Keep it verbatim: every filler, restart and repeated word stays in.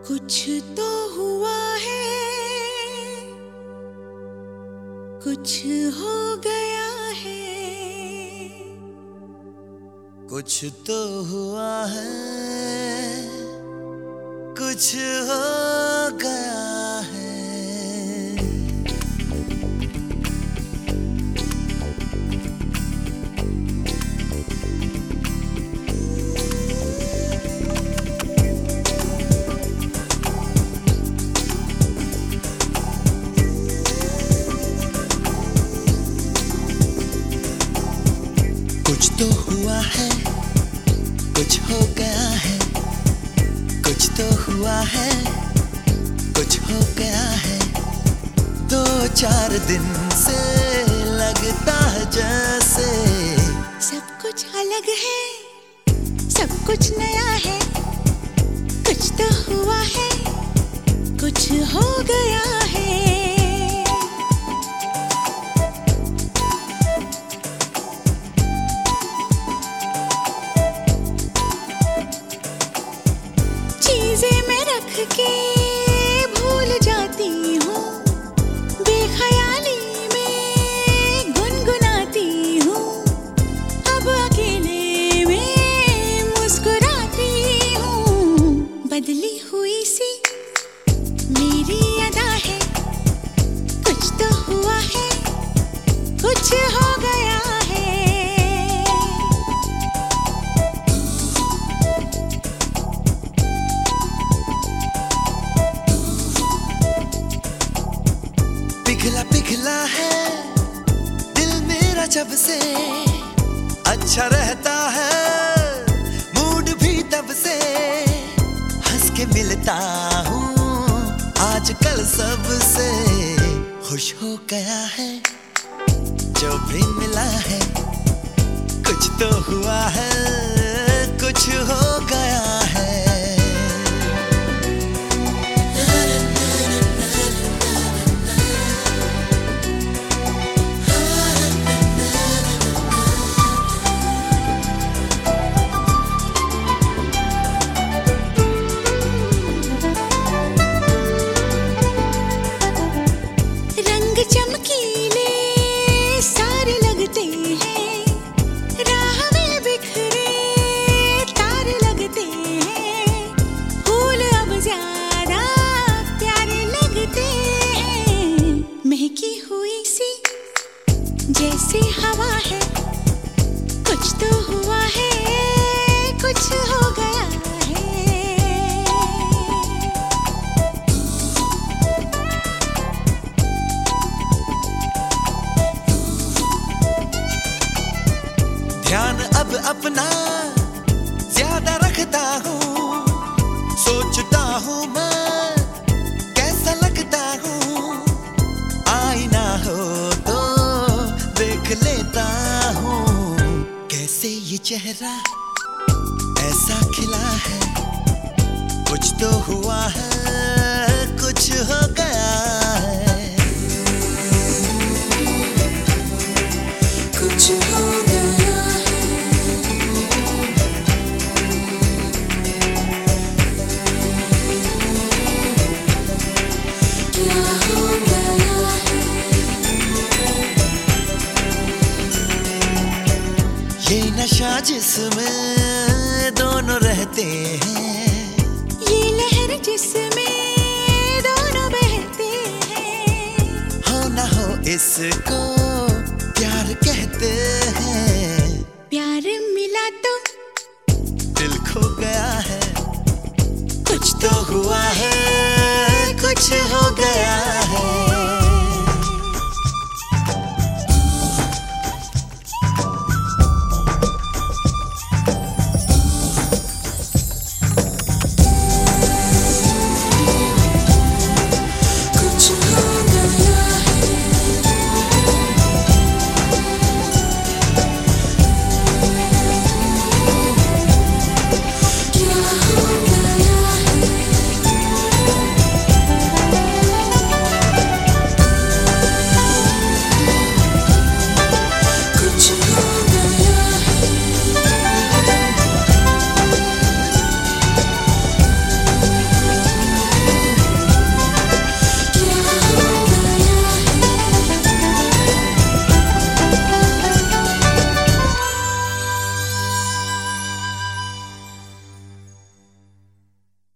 कुछ तो हुआ है, कुछ हो गया है, कुछ तो हुआ है, कुछ हो गया है। कुछ तो हुआ है, कुछ हो गया है, कुछ तो हुआ है, कुछ हो गया है। दो चार दिन से लगता है जैसे सब कुछ अलग है, सब कुछ नया है। कुछ तो हुआ है, कुछ हो गया है। चीजें मैं रख के भूल जाती हूँ, बेख्याली में गुनगुनाती हूँ। अब अकेले में मुस्कुराती हूँ। बदली हुई सी मेरी अदा है, कुछ तो हुआ है, कुछ हो गया है। पिघला पिघला है दिल मेरा जब से, अच्छा रहता है मूड भी तब से। हंस के मिलता हूँ आजकल सबसे, खुश हो गया है जो भी मिला है। कुछ तो हुआ है, कुछ हो गया है। चमकीले सारे लगते हैं, राह में बिखरे तारे लगते हैं। फूल अब ज्यादा प्यारे लगते हैं। महकी हुई सी जैसे हवा है, कुछ तो हुआ है, कुछ हो गया है। ध्यान अब अपना ज्यादा रखता हूँ, सोचता हूँ मैं कैसा लगता हूँ। आईना हो तो देख लेता हूँ, कैसे ये चेहरा ऐसा खिला है। कुछ तो हुआ है, कुछ हो गया है। कुछ हो गया है, क्या हो गया है। ये नशा जिसमें दोनों रहते हैं, ये लहर जिसमें दोनों बहते हैं। हो ना हो इसको प्यार कहते हैं। प्यार मिला तो दिल खो गया है, कुछ तो हुआ है, कुछ हो गया है।